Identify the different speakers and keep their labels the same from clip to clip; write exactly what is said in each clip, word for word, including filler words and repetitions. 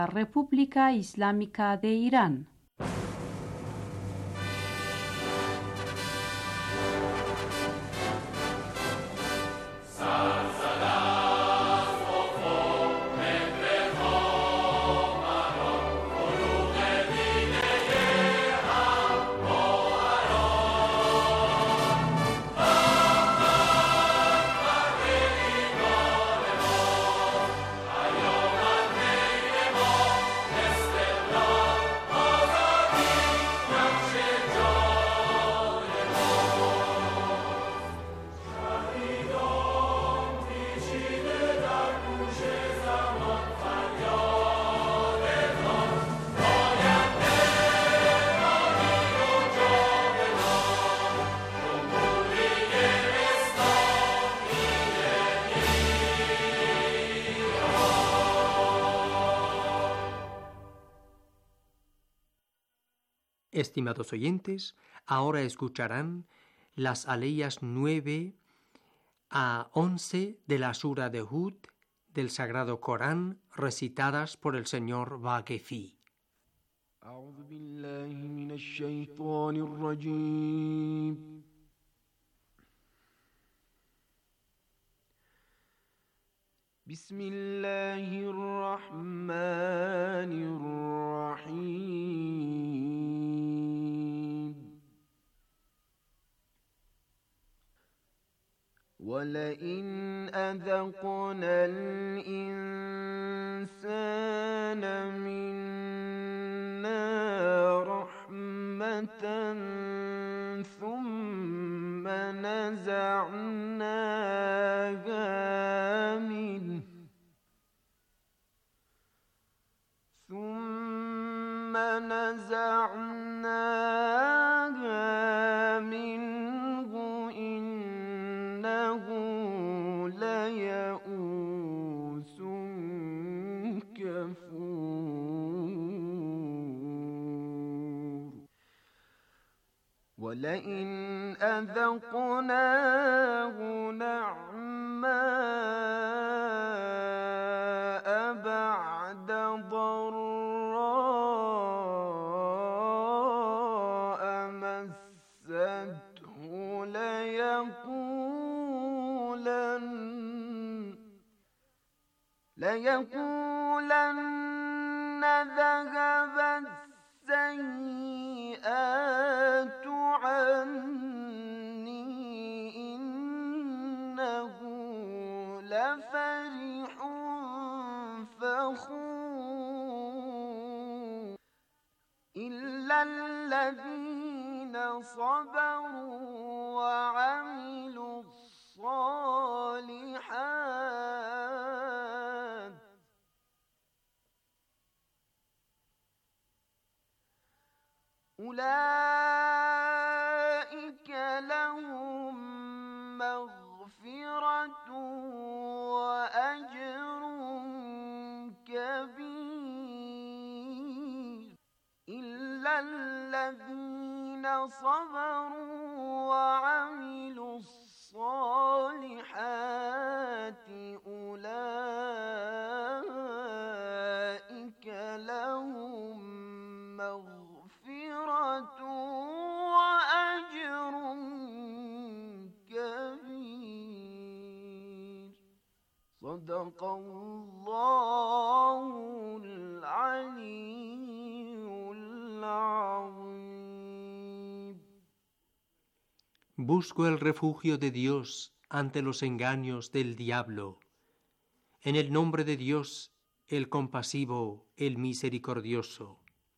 Speaker 1: República Islámica de Irán.
Speaker 2: Estimados oyentes, ahora escucharán las aleyas nueve a once de la Sura de Hud del Sagrado Corán, recitadas por el señor Vaquefi.
Speaker 3: أعوذ بالله من الشيطان الرجيم. بسم الله الرحمن الرحيم. ولئن أذقنا الإنسان منا رحمة ثم نزعناها منه ثم نزعناها منه إنه ليئوس كفور. ولئن أذقناه نعماء بعد ضراء مسته ليقولن ليقولن ذهب السيئات عني إنه لفرح فخور. إلا الذين صبروا وعملوا الصالحات أولئك لهم مغفرة وأجر كبير. إلا الذين صبروا وعملوا الصالحات أولئك لهم مغفرة وأجر كبير. صدق الله العلي العظيم.
Speaker 2: Busco el refugio de Dios ante los engaños del diablo. En el nombre de Dios, el compasivo, el misericordioso.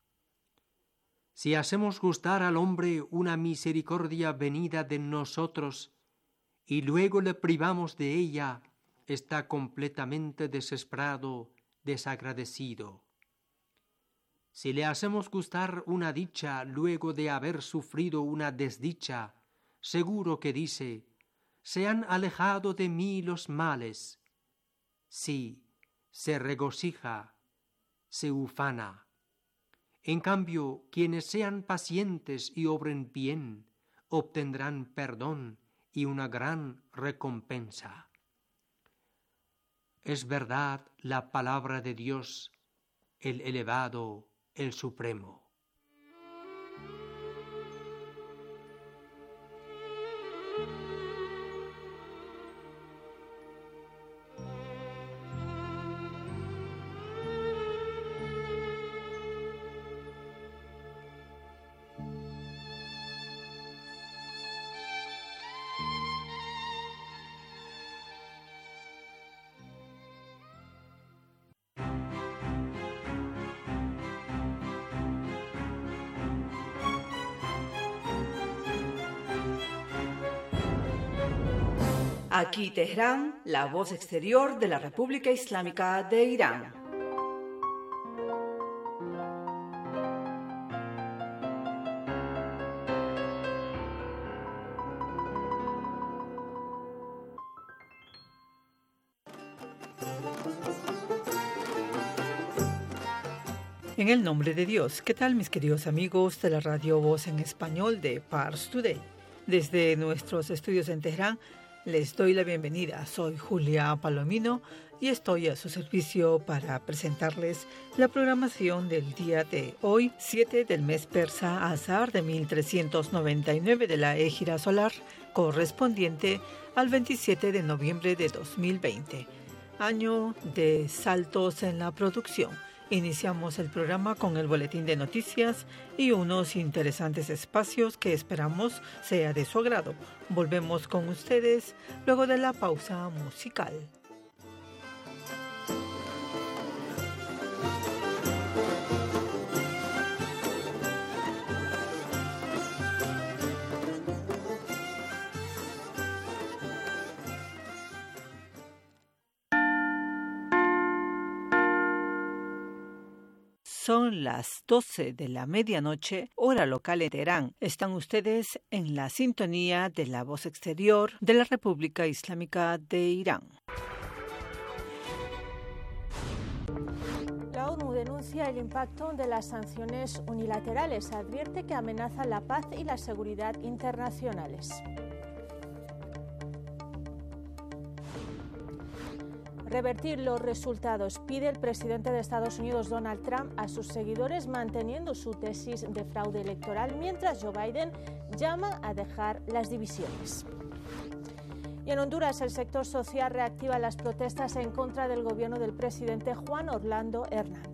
Speaker 2: Si hacemos gustar al hombre una misericordia venida de nosotros y luego le privamos de ella, está completamente desesperado, desagradecido. Si le hacemos gustar una dicha luego de haber sufrido una desdicha, seguro que dice: se han alejado de mí los males. Sí, se regocija, se ufana. En cambio, quienes sean pacientes y obren bien, obtendrán perdón y una gran recompensa. Es verdad la palabra de Dios, el elevado, el supremo.
Speaker 4: Aquí Teherán, la voz exterior de la República Islámica de Irán. En el nombre de Dios, ¿qué tal mis queridos amigos de la radio Voz en Español de Pars Today? Desde nuestros estudios en Teherán, les doy la bienvenida. Soy Julia Palomino y estoy a su servicio para presentarles la programación del día de hoy, siete del mes persa Azar de mil trescientos noventa y nueve de la Égira solar, correspondiente al veintisiete de noviembre de dos mil veinte, año de saltos en la producción. Iniciamos el programa con el boletín de noticias y unos interesantes espacios que esperamos sea de su agrado. Volvemos con ustedes luego de la pausa musical. Son las doce de la medianoche, hora local en Teherán. Están ustedes en la sintonía de la voz exterior de la República Islámica de Irán.
Speaker 5: La ONU denuncia el impacto de las sanciones unilaterales. Advierte que amenazan la paz y la seguridad internacionales. Revertir los resultados pide el presidente de Estados Unidos, Donald Trump, a sus seguidores, manteniendo su tesis de fraude electoral, mientras Joe Biden llama a dejar las divisiones. Y en Honduras, el sector social reactiva las protestas en contra del gobierno del presidente Juan Orlando Hernández.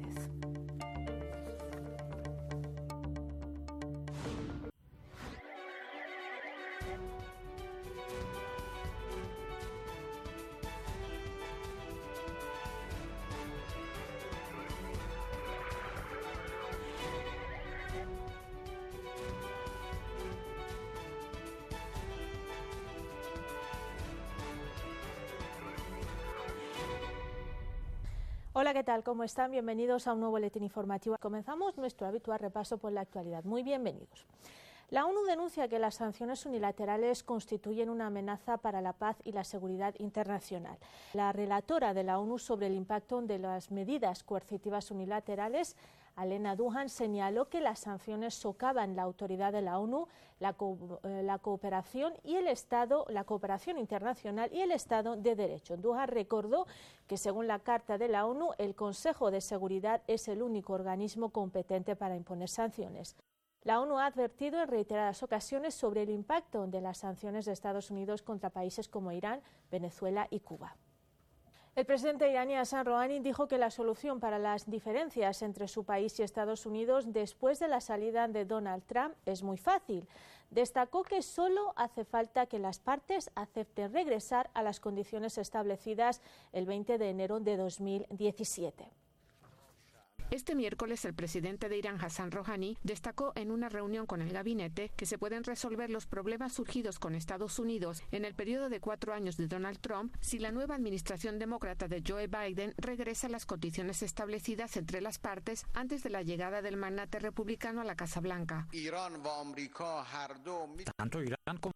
Speaker 5: Hola, ¿qué tal? ¿Cómo están? Bienvenidos a un nuevo boletín informativo. Comenzamos nuestro habitual repaso por la actualidad. Muy bienvenidos. La ONU denuncia que las sanciones unilaterales constituyen una amenaza para la paz y la seguridad internacional. La relatora de la ONU sobre el impacto de las medidas coercitivas unilaterales, Alena Duhan, señaló que las sanciones socavan la autoridad de la ONU, la, co eh, la cooperación y el Estado, la cooperación internacional y el Estado de Derecho. Duhan recordó que según la Carta de la ONU, el Consejo de Seguridad es el único organismo competente para imponer sanciones. La ONU ha advertido en reiteradas ocasiones sobre el impacto de las sanciones de Estados Unidos contra países como Irán, Venezuela y Cuba. El presidente iraní Hassan Rouhani dijo que la solución para las diferencias entre su país y Estados Unidos después de la salida de Donald Trump es muy fácil. Destacó que solo hace falta que las partes acepten regresar a las condiciones establecidas el veinte de enero de dos mil diecisiete.
Speaker 6: Este miércoles, el presidente de Irán, Hassan Rouhani, destacó en una reunión con el gabinete que se pueden resolver los problemas surgidos con Estados Unidos en el periodo de cuatro años de Donald Trump si la nueva administración demócrata de Joe Biden regresa a las condiciones establecidas entre las partes antes de la llegada del magnate republicano a la Casa Blanca.
Speaker 7: Tanto Irán como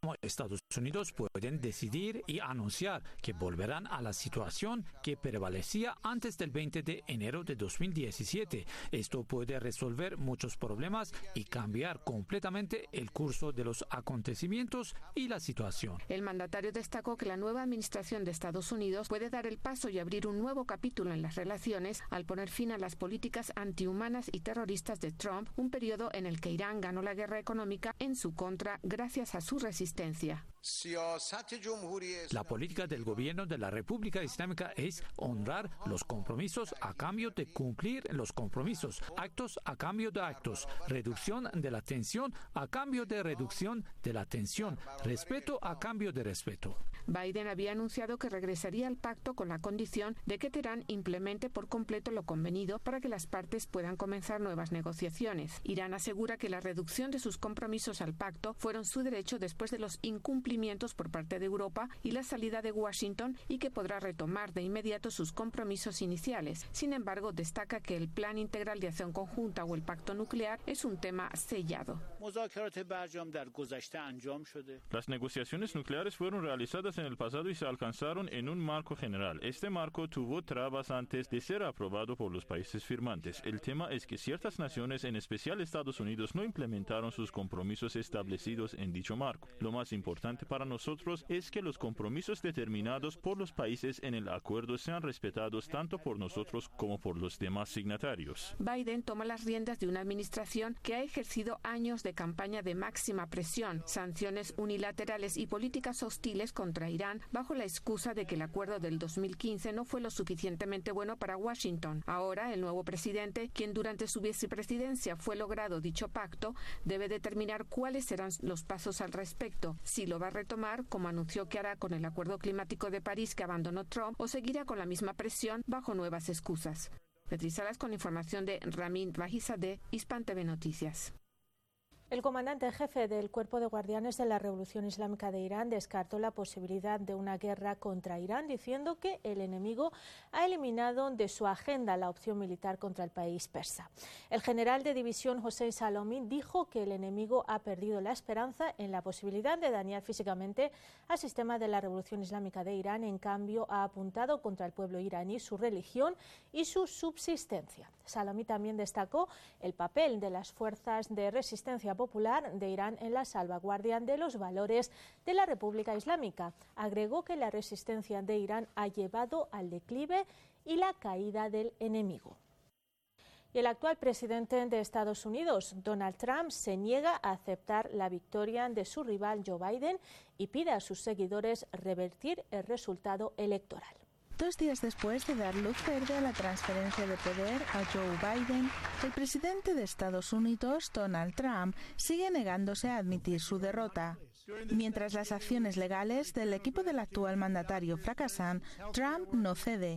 Speaker 7: Estados Unidos pueden decidir y anunciar que volverán a la situación que prevalecía antes del veinte de enero de dos mil diecisiete. Esto puede resolver muchos problemas y cambiar completamente el curso de los acontecimientos y la situación.
Speaker 6: El mandatario destacó que la nueva administración de Estados Unidos puede dar el paso y abrir un nuevo capítulo en las relaciones al poner fin a las políticas antihumanas y terroristas de Trump, un periodo en el que Irán ganó la guerra económica en su contra gracias a su resistencia.
Speaker 7: La política del gobierno de la República Islámica es honrar los compromisos a cambio de cumplir los compromisos, actos a cambio de actos, reducción de la tensión a cambio de reducción de la tensión, respeto a cambio de respeto.
Speaker 6: Biden había anunciado que regresaría al pacto con la condición de que Teherán implemente por completo lo convenido para que las partes puedan comenzar nuevas negociaciones. Irán asegura que la reducción de sus compromisos al pacto fueron su derecho después de los incumplimientos por parte de Europa y la salida de Washington, y que podrá retomar de inmediato sus compromisos iniciales. Sin embargo, destaca que el Plan Integral de Acción Conjunta o el Pacto Nuclear es un tema sellado.
Speaker 8: Las negociaciones nucleares fueron realizadas en el pasado y se alcanzaron en un marco general. Este marco tuvo trabas antes de ser aprobado por los países firmantes. El tema es que ciertas naciones, en especial Estados Unidos, no implementaron sus compromisos establecidos en dicho marco. Lo más importante para nosotros es que los compromisos determinados por los países en el acuerdo sean respetados tanto por nosotros como por los demás signatarios.
Speaker 6: Biden toma las riendas de una administración que ha ejercido años de campaña de máxima presión, sanciones unilaterales y políticas hostiles contra Irán bajo la excusa de que el acuerdo del dos mil quince no fue lo suficientemente bueno para Washington. Ahora, el nuevo presidente, quien durante su vicepresidencia fue logrado dicho pacto, debe determinar cuáles serán los pasos al respecto, si lo va a retomar, como anunció que hará con el Acuerdo Climático de París que abandonó Trump, o seguirá con la misma presión bajo nuevas excusas. Beatriz Salas con información de Ramin Vahizadeh, Hispan T V Noticias.
Speaker 5: El comandante jefe del Cuerpo de Guardianes de la Revolución Islámica de Irán descartó la posibilidad de una guerra contra Irán, diciendo que el enemigo ha eliminado de su agenda la opción militar contra el país persa. El general de división Hossein Salami dijo que el enemigo ha perdido la esperanza en la posibilidad de dañar físicamente al sistema de la Revolución Islámica de Irán. En cambio, ha apuntado contra el pueblo iraní, su religión y su subsistencia. Salami también destacó el papel de las fuerzas de resistencia popular de Irán en la salvaguardia de los valores de la República Islámica. Agregó que la resistencia de Irán ha llevado al declive y la caída del enemigo. Y el actual presidente de Estados Unidos, Donald Trump, se niega a aceptar la victoria de su rival Joe Biden y pide a sus seguidores revertir el resultado electoral.
Speaker 9: Dos días después de dar luz verde a la transferencia de poder a Joe Biden, el presidente de Estados Unidos, Donald Trump, sigue negándose a admitir su derrota. Mientras las acciones legales del equipo del actual mandatario fracasan, Trump no cede.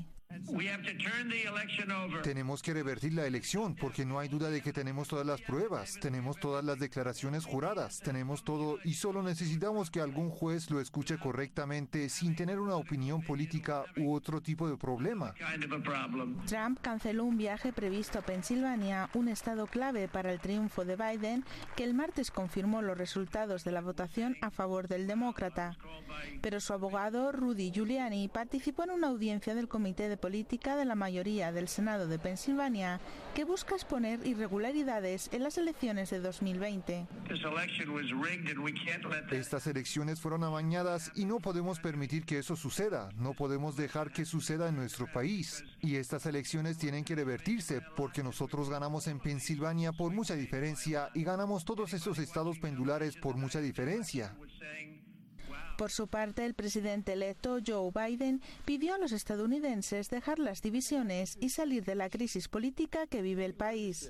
Speaker 10: Tenemos que revertir la elección porque no hay duda de que tenemos todas las pruebas, tenemos todas las declaraciones juradas, tenemos todo y solo necesitamos que algún juez lo escuche correctamente sin tener una opinión política u otro tipo de problema.
Speaker 9: Trump canceló un viaje previsto a Pensilvania, un estado clave para el triunfo de Biden, que el martes confirmó los resultados de la votación a favor del demócrata. Pero su abogado, Rudy Giuliani, participó en una audiencia del Comité de Política de la mayoría del Senado de Pensilvania que busca exponer irregularidades en las elecciones de dos mil veinte.
Speaker 10: Estas elecciones fueron amañadas y no podemos permitir que eso suceda. No podemos dejar que suceda en nuestro país. Y estas elecciones tienen que revertirse porque nosotros ganamos en Pensilvania por mucha diferencia y ganamos todos esos estados pendulares por mucha diferencia.
Speaker 9: Por su parte, el presidente electo Joe Biden pidió a los estadounidenses dejar las divisiones y salir de la crisis política que vive el país.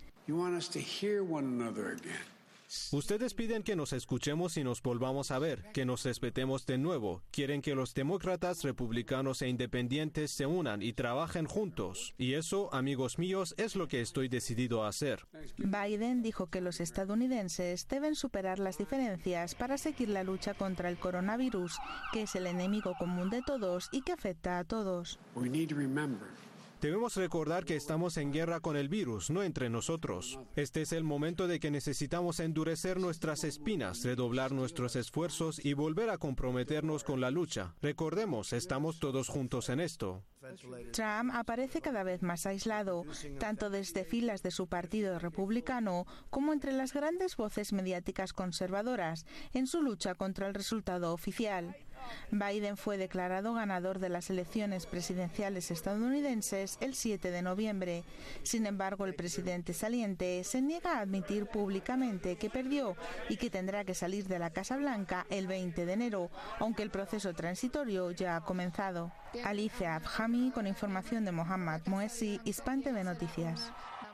Speaker 11: Ustedes piden que nos escuchemos y nos volvamos a ver, que nos respetemos de nuevo. Quieren que los demócratas, republicanos e independientes se unan y trabajen juntos. Y eso, amigos míos, es lo que estoy decidido a hacer.
Speaker 9: Biden dijo que los estadounidenses deben superar las diferencias para seguir la lucha contra el coronavirus, que es el enemigo común de todos y que afecta a todos.
Speaker 11: Debemos recordar que estamos en guerra con el virus, no entre nosotros. Este es el momento de que necesitamos endurecer nuestras espinas, redoblar nuestros esfuerzos y volver a comprometernos con la lucha. Recordemos, estamos todos juntos en esto.
Speaker 9: Trump aparece cada vez más aislado, tanto desde filas de su partido republicano como entre las grandes voces mediáticas conservadoras en su lucha contra el resultado oficial. Biden fue declarado ganador de las elecciones presidenciales estadounidenses el siete de noviembre. Sin embargo, el presidente saliente se niega a admitir públicamente que perdió y que tendrá que salir de la Casa Blanca el veinte de enero, aunque el proceso transitorio ya ha comenzado. Alicia Abhami con información de Mohammad Moesi, Hispan T V Noticias.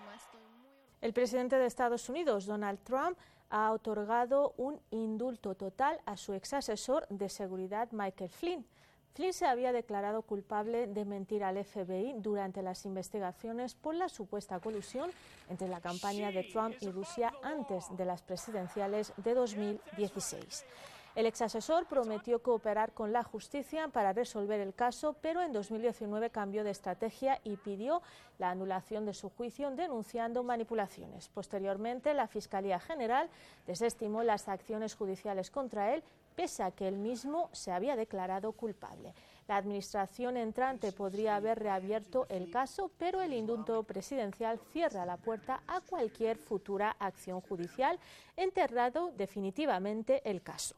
Speaker 5: El presidente de Estados Unidos, Donald Trump, ha otorgado un indulto total a su exasesor de seguridad Michael Flynn. Flynn se había declarado culpable de mentir al F B I durante las investigaciones por la supuesta colusión entre la campaña de Trump y Rusia antes de las presidenciales de dos mil dieciséis. El exasesor prometió cooperar con la justicia para resolver el caso, pero en dos mil diecinueve cambió de estrategia y pidió la anulación de su juicio denunciando manipulaciones. Posteriormente, la Fiscalía General desestimó las acciones judiciales contra él, pese a que él mismo se había declarado culpable. La administración entrante podría haber reabierto el caso, pero el indulto presidencial cierra la puerta a cualquier futura acción judicial, enterrando definitivamente el caso.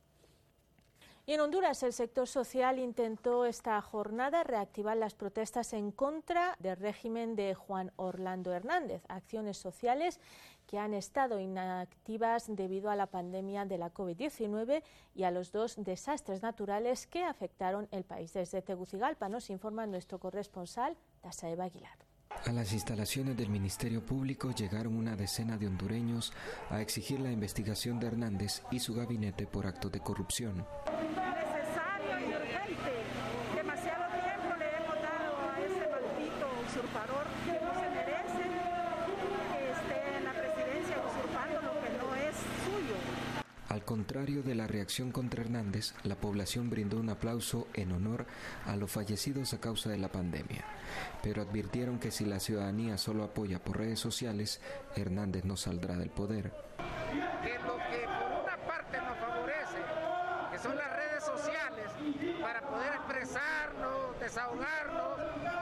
Speaker 5: Y en Honduras, el sector social intentó esta jornada reactivar las protestas en contra del régimen de Juan Orlando Hernández, acciones sociales que han estado inactivas debido a la pandemia de la COVID diecinueve y a los dos desastres naturales que afectaron el país. Desde Tegucigalpa nos informa nuestro corresponsal, Dasaeva Aguilar.
Speaker 12: A las instalaciones del Ministerio Público llegaron una decena de hondureños a exigir la investigación de Hernández y su gabinete por actos de corrupción.
Speaker 13: Necesario y urgente. Demasiado tiempo le hemos dado a ese maldito usurpador que no se merece que esté en la presidencia usurpando lo que no es suyo.
Speaker 12: Al contrario de la reacción contra Hernández, la población brindó un aplauso en honor a los fallecidos a causa de la pandemia, pero advirtieron que si la ciudadanía solo apoya por redes sociales, Hernández no saldrá del poder.
Speaker 14: Que lo que por una parte nos favorece, que son las redes sociales, para poder expresarnos, desahogarnos,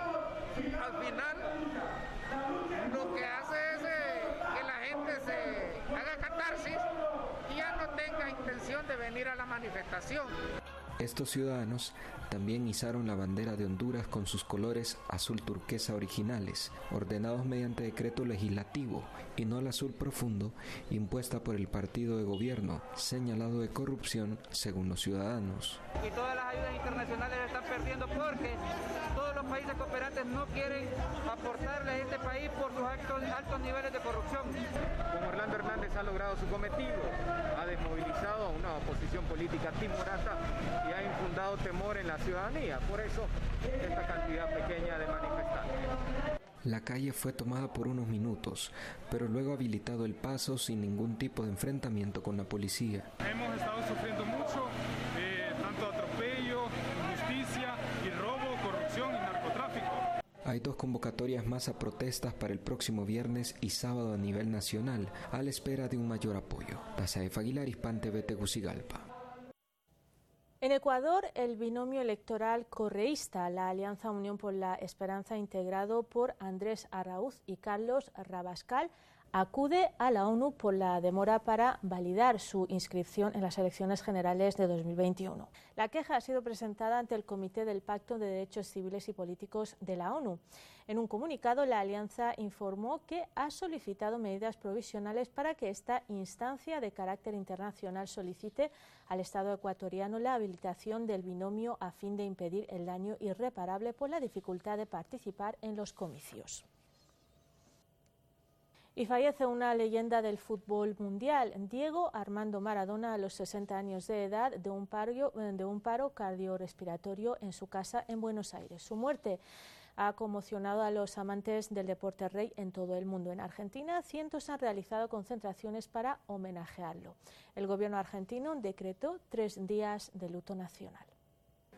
Speaker 14: al final lo que hace es eh, que la gente se haga catarsis y ya no tenga intención de venir a la manifestación.
Speaker 12: Estos ciudadanos también izaron la bandera de Honduras con sus colores azul turquesa originales, ordenados mediante decreto legislativo, y no el azul profundo impuesta por el partido de gobierno, señalado de corrupción según los ciudadanos.
Speaker 15: Y todas las ayudas internacionales están perdiendo porque todos los países cooperantes no quieren aportarle a este país por sus altos, altos niveles de corrupción.
Speaker 16: Como Orlando Hernández ha logrado su cometido, ha desmovilizado a una oposición política timorata y ha infundado temor en la ciudadanía, por eso esta cantidad pequeña de manifestantes.
Speaker 12: La calle fue tomada por unos minutos, pero luego habilitado el paso sin ningún tipo de enfrentamiento con la policía.
Speaker 17: Hemos estado sufriendo mucho, eh, tanto atropello, injusticia y robo, corrupción y narcotráfico.
Speaker 12: Hay dos convocatorias más a protestas para el próximo viernes y sábado a nivel nacional, a la espera de un mayor apoyo. Dasaef Aguilar, Hispan T V, Tegucigalpa.
Speaker 5: En Ecuador, el binomio electoral correísta, la Alianza Unión por la Esperanza, integrado por Andrés Arauz y Carlos Rabascal, acude a la ONU por la demora para validar su inscripción en las elecciones generales de dos mil veintiuno. La queja ha sido presentada ante el Comité del Pacto de Derechos Civiles y Políticos de la ONU. En un comunicado, la alianza informó que ha solicitado medidas provisionales para que esta instancia de carácter internacional solicite al Estado ecuatoriano la habilitación del binomio a fin de impedir el daño irreparable por la dificultad de participar en los comicios. Y fallece una leyenda del fútbol mundial, Diego Armando Maradona, a los sesenta años de edad, de un paro, de un paro cardiorrespiratorio en su casa en Buenos Aires. Su muerte ha conmocionado a los amantes del deporte rey en todo el mundo. En Argentina, cientos han realizado concentraciones para homenajearlo. El gobierno argentino decretó tres días de luto nacional.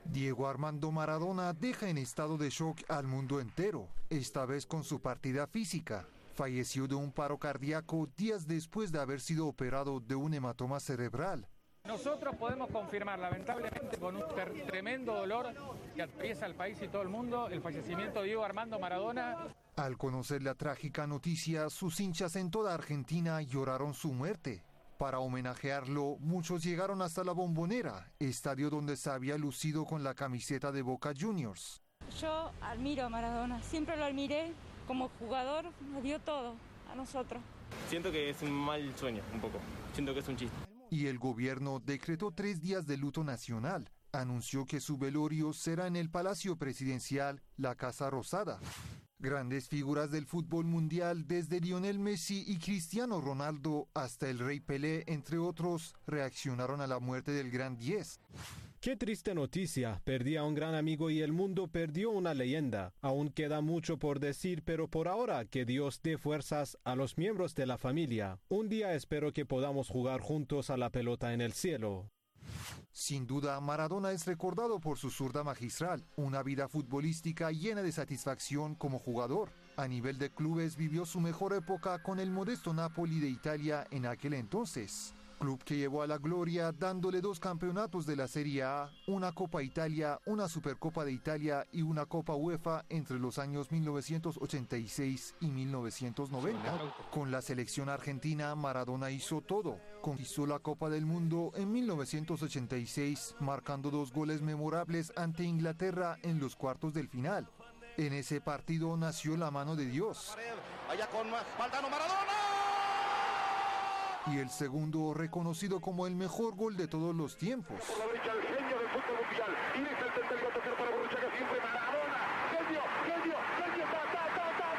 Speaker 10: Diego Armando Maradona deja en estado de shock al mundo entero, esta vez con su partida física. Falleció de un paro cardíaco días después de haber sido operado de un hematoma cerebral.
Speaker 18: Nosotros podemos confirmar, lamentablemente, con un tremendo dolor que atraviesa el país y todo el mundo, el fallecimiento de Diego Armando Maradona.
Speaker 10: Al conocer la trágica noticia, sus hinchas en toda Argentina lloraron su muerte. Para homenajearlo, muchos llegaron hasta la Bombonera, estadio donde se había lucido con la camiseta de Boca Juniors.
Speaker 19: Yo admiro a Maradona, siempre lo admiré, como jugador nos dio todo a nosotros.
Speaker 20: Siento que es un mal sueño, un poco, siento que es un chiste.
Speaker 10: Y el gobierno decretó tres días de luto nacional. Anunció que su velorio será en el Palacio Presidencial, la Casa Rosada. Grandes figuras del fútbol mundial, desde Lionel Messi y Cristiano Ronaldo hasta el Rey Pelé, entre otros, reaccionaron a la muerte del Gran diez.
Speaker 11: Qué triste noticia, perdí a un gran amigo y el mundo perdió una leyenda. Aún queda mucho por decir, pero por ahora que Dios dé fuerzas a los miembros de la familia. Un día espero que podamos jugar juntos a la pelota en el cielo.
Speaker 10: Sin duda, Maradona es recordado por su zurda magistral, una vida futbolística llena de satisfacción como jugador. A nivel de clubes vivió su mejor época con el modesto Napoli de Italia en aquel entonces. Club que llevó a la gloria dándole dos campeonatos de la Serie A, una Copa Italia, una Supercopa de Italia y una Copa UEFA entre los años mil novecientos ochenta y seis y mil novecientos noventa. Con la selección argentina, Maradona hizo todo. Conquistó la Copa del Mundo en mil novecientos ochenta y seis, marcando dos goles memorables ante Inglaterra en los cuartos del final. En ese partido nació la mano de Dios.
Speaker 21: Allá con Valdano, Maradona.
Speaker 10: Y el segundo, reconocido como el mejor gol de todos los tiempos.
Speaker 21: Por la derecha, el genio del fútbol mundial. Y deja el tercer gol tocar para Borruchaga, siempre Maradona. Genio, genio, genio, ta, ta, ta, ta,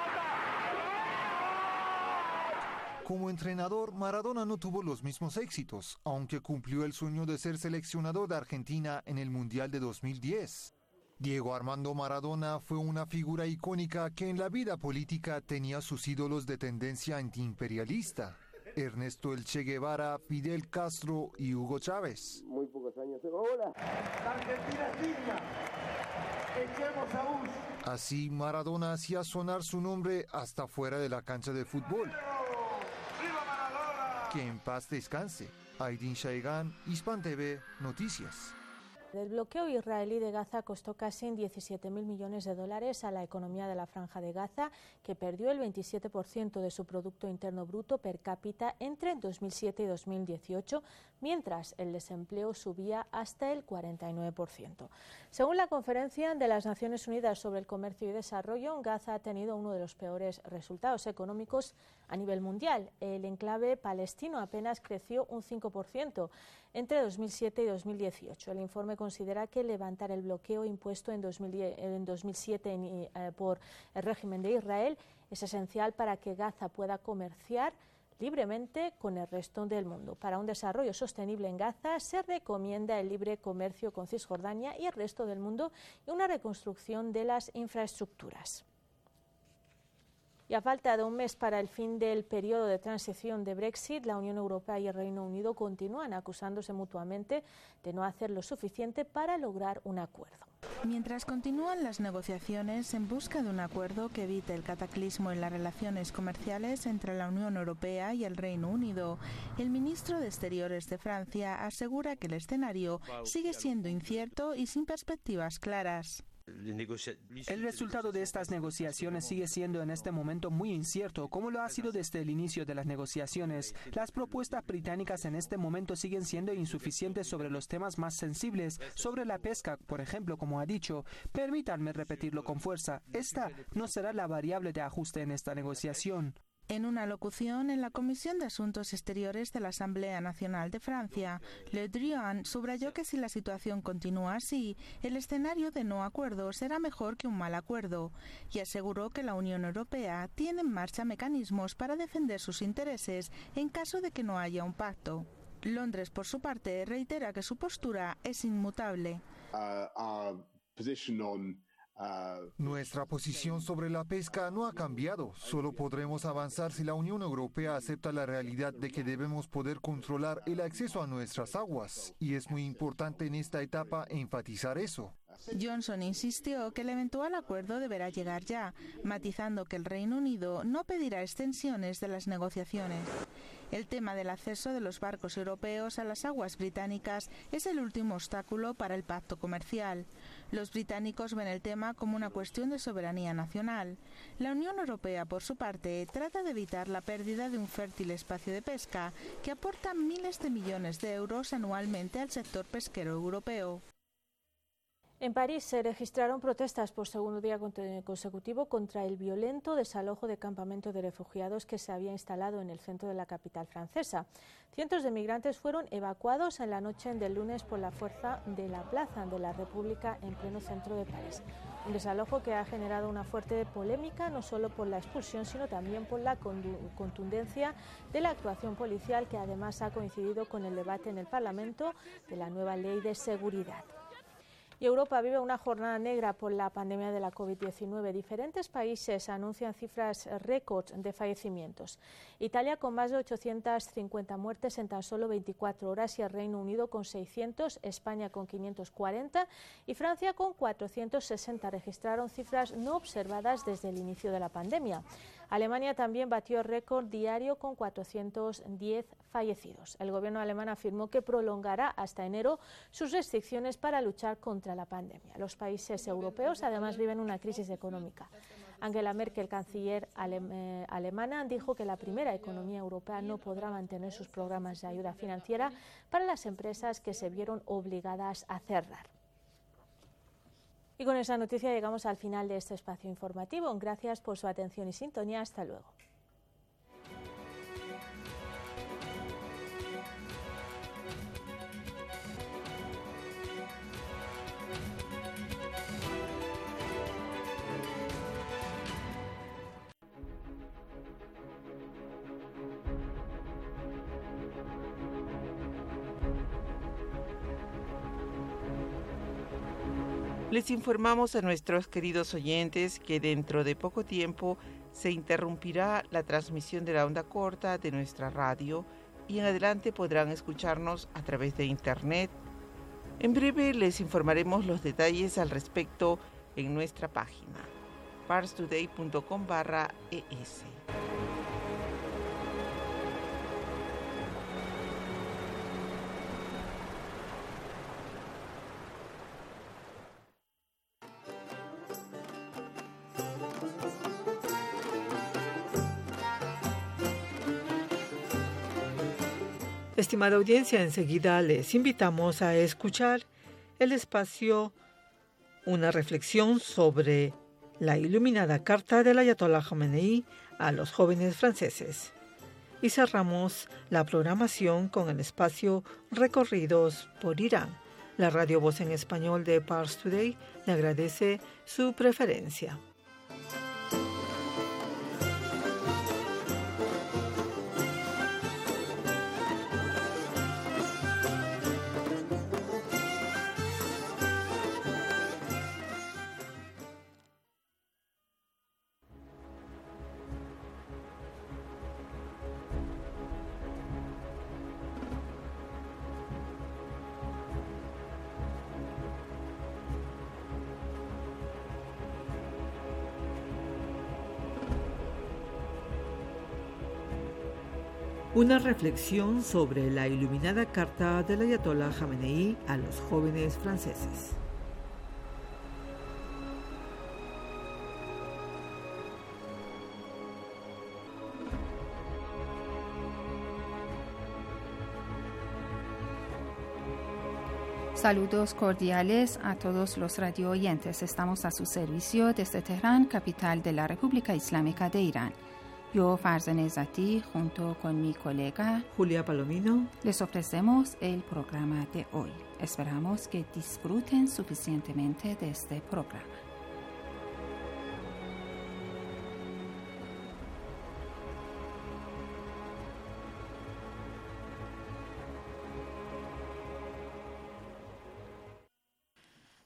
Speaker 21: ta, ta, ta.
Speaker 10: Como entrenador, Maradona no tuvo los mismos éxitos, aunque cumplió el sueño de ser seleccionador de Argentina en el Mundial de dos mil diez. Diego Armando Maradona fue una figura icónica que en la vida política tenía sus ídolos de tendencia antiimperialista. Ernesto El Che Guevara, Fidel Castro y Hugo Chávez.
Speaker 21: Muy pocos años. ¡Hola! ¡La Argentina es digna! ¡Echemos a Bush!
Speaker 10: Así, Maradona hacía sonar su nombre hasta fuera de la cancha de fútbol.
Speaker 21: ¡Viva Maradona!
Speaker 10: Que en paz descanse. Aydin Shaigan, Hispan T V, Noticias.
Speaker 5: El bloqueo israelí de Gaza costó casi diecisiete mil millones de dólares a la economía de la Franja de Gaza, que perdió el veintisiete por ciento de su Producto Interno Bruto per cápita entre dos mil siete y dos mil dieciocho, mientras el desempleo subía hasta el cuarenta y nueve por ciento. Según la Conferencia de las Naciones Unidas sobre el Comercio y Desarrollo, Gaza ha tenido uno de los peores resultados económicos a nivel mundial. El enclave palestino apenas creció un cinco por ciento entre dos mil siete y dos mil dieciocho. El informe considera que levantar el bloqueo impuesto en dos mil diez, en dos mil siete en, eh, por el régimen de Israel es esencial para que Gaza pueda comerciar libremente con el resto del mundo. Para un desarrollo sostenible en Gaza se recomienda el libre comercio con Cisjordania y el resto del mundo y una reconstrucción de las infraestructuras. Y a falta de un mes para el fin del periodo de transición de Brexit, la Unión Europea y el Reino Unido continúan acusándose mutuamente de no hacer lo suficiente para lograr un acuerdo.
Speaker 9: Mientras continúan las negociaciones en busca de un acuerdo que evite el cataclismo en las relaciones comerciales entre la Unión Europea y el Reino Unido, el ministro de Exteriores de Francia asegura que el escenario sigue siendo incierto y sin perspectivas claras.
Speaker 22: El resultado de estas negociaciones sigue siendo en este momento muy incierto, como lo ha sido desde el inicio de las negociaciones. Las propuestas británicas en este momento siguen siendo insuficientes sobre los temas más sensibles, sobre la pesca, por ejemplo, como ha dicho. Permítanme repetirlo con fuerza, esta no será la variable de ajuste en esta negociación.
Speaker 9: En una locución en la Comisión de Asuntos Exteriores de la Asamblea Nacional de Francia, Le Drian subrayó que si la situación continúa así, el escenario de no acuerdo será mejor que un mal acuerdo, y aseguró que la Unión Europea tiene en marcha mecanismos para defender sus intereses en caso de que no haya un pacto. Londres, por su parte, reitera que su postura es inmutable.
Speaker 23: Uh, our position on
Speaker 10: Nuestra posición sobre la pesca no ha cambiado. Solo podremos avanzar si la Unión Europea acepta la realidad de que debemos poder controlar el acceso a nuestras aguas. Y es muy importante en esta etapa enfatizar eso.
Speaker 9: Johnson insistió que el eventual acuerdo deberá llegar ya, matizando que el Reino Unido no pedirá extensiones de las negociaciones. El tema del acceso de los barcos europeos a las aguas británicas es el último obstáculo para el pacto comercial. Los británicos ven el tema como una cuestión de soberanía nacional. La Unión Europea, por su parte, trata de evitar la pérdida de un fértil espacio de pesca que aporta miles de millones de euros anualmente al sector pesquero europeo.
Speaker 5: En París se registraron protestas por segundo día consecutivo contra el violento desalojo de campamento de refugiados que se había instalado en el centro de la capital francesa. Cientos de migrantes fueron evacuados en la noche del lunes por la fuerza de la Plaza de la República en pleno centro de París. Un desalojo que ha generado una fuerte polémica no solo por la expulsión, sino también por la contundencia de la actuación policial, que además ha coincidido con el debate en el Parlamento de la nueva ley de seguridad. Y Europa vive una jornada negra por la pandemia de la COVID diecinueve. Diferentes países anuncian cifras récord de fallecimientos. Italia con más de ochocientas cincuenta muertes en tan solo veinticuatro horas y el Reino Unido con seiscientos, España con quinientos cuarenta y Francia con cuatrocientos sesenta. Registraron cifras no observadas desde el inicio de la pandemia. Alemania también batió récord diario con cuatrocientos diez fallecidos. El gobierno alemán afirmó que prolongará hasta enero sus restricciones para luchar contra la pandemia. Los países europeos además viven una crisis económica. Angela Merkel, canciller alem- alemana, dijo que la primera economía europea no podrá mantener sus programas de ayuda financiera para las empresas que se vieron obligadas a cerrar. Y con esa noticia llegamos al final de este espacio informativo. Gracias por su atención y sintonía. Hasta luego.
Speaker 1: Les informamos a nuestros queridos oyentes que dentro de poco tiempo se interrumpirá la transmisión de la onda corta de nuestra radio y en adelante podrán escucharnos a través de internet. En breve les informaremos los detalles al respecto en nuestra página parstoday punto com barra es.
Speaker 4: Estimada audiencia, enseguida les invitamos a escuchar el espacio Una reflexión sobre la iluminada carta del Ayatollah Jomeini a los jóvenes franceses. Y cerramos la programación con el espacio Recorridos por Irán. La Radio Voz en Español de Pars Today le agradece su preferencia. Una reflexión sobre la iluminada carta del Ayatollah Jomeini a los jóvenes franceses.
Speaker 3: Saludos cordiales a todos los radio oyentes. Estamos a su servicio desde Teherán, capital de la República Islámica de Irán. Yo, Farzan Ezati, junto con mi colega
Speaker 4: Julia Palomino,
Speaker 3: les ofrecemos el programa de hoy. Esperamos que disfruten suficientemente de este programa.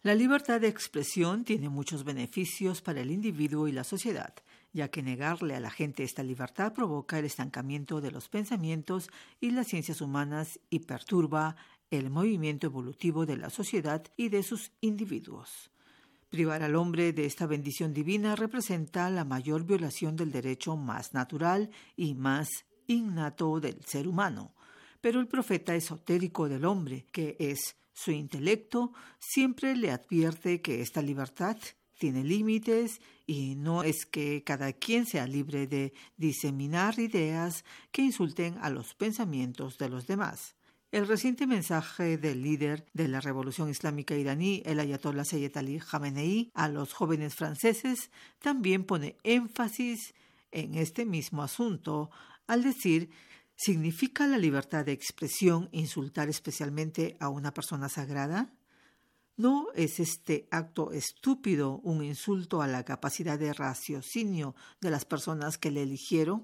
Speaker 4: La libertad de expresión tiene muchos beneficios para el individuo y la sociedad, ya que negarle a la gente esta libertad provoca el estancamiento de los pensamientos y las ciencias humanas y perturba el movimiento evolutivo de la sociedad y de sus individuos. Privar al hombre de esta bendición divina representa la mayor violación del derecho más natural y más innato del ser humano. Pero el profeta esotérico del hombre, que es su intelecto, siempre le advierte que esta libertad tiene límites y no es que cada quien sea libre de diseminar ideas que insulten a los pensamientos de los demás. El reciente mensaje del líder de la Revolución Islámica iraní, el ayatolá Sayyid Ali Khamenei, a los jóvenes franceses, también pone énfasis en este mismo asunto al decir: ¿significa la libertad de expresión insultar especialmente a una persona sagrada? ¿No es este acto estúpido un insulto a la capacidad de raciocinio de las personas que le eligieron?